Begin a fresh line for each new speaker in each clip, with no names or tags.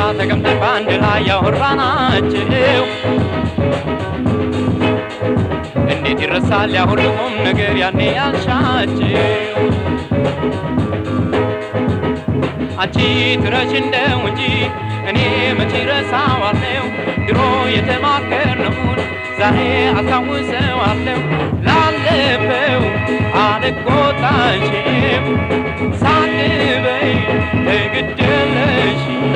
ተቀምጠን ባንድ ላይ ያወራናቸው እንዴት ይረሳል ያ ሁሉ ቁም ነገር ያኔ ያልሻቸው አንቺ ትረሽ እንደው እንጂ እኔ መቼ ረሳዋለሁ ድሮ የተማከርነውን ዛሬ አስታውሰዋለሁ ላለፈው አልቆጣሽም ሳትበይ ተግደለሽም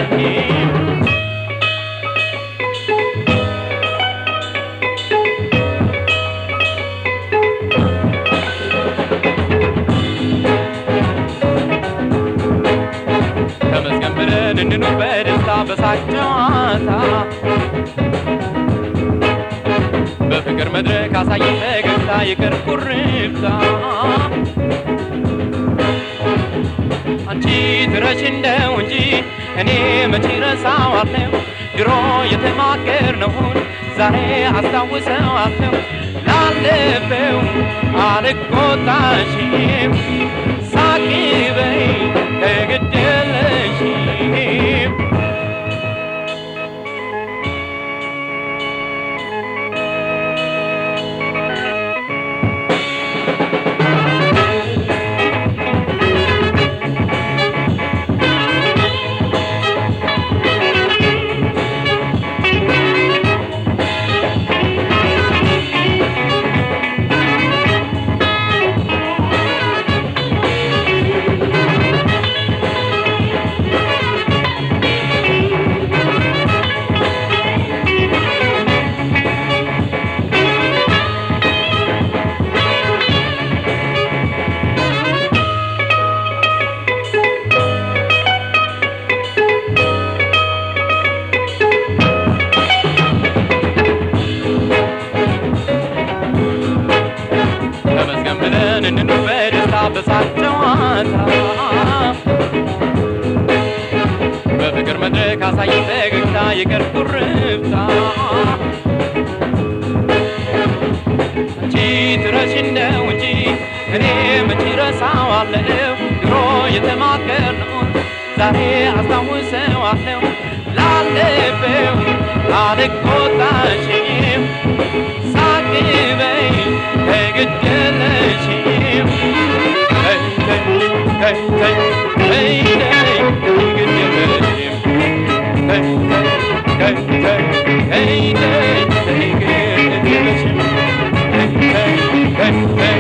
ተመስገን ብለን እንኑር በደስታ በሳቅ ጨዋታ በፍቅር መድረክ አሳየን ፈገግታ ይቅር ኩርፍታ አንቺ ትረሽ እንደው እንጂ እኔ መቼ ረሳዋለሁ ድሮ የተማከርነውን ዛሬ አስታውሰዋለሁ ላለፈው አልቆጣሽም ሳቂ በይ ተግደለሽም እንኑር በደስታ በሳቅ ጨዋታ በፍቅር መድረክ አሳየን ፈገግታ ይቅር ኩርፍታ አንቺ ትረሽ እንደው እንጂ እኔ መቼ ረሳዋለሁ ድሮ የተማከርነውን ዛሬ አስታውሰዋለሁ ላለፈው አልቆጣሽም ሳቂ በይ ተግደለሽም Hey, hey, hey, hey, good generation. Hey, hey, hey, hey, hey, good generation. Hey, hey, hey, hey.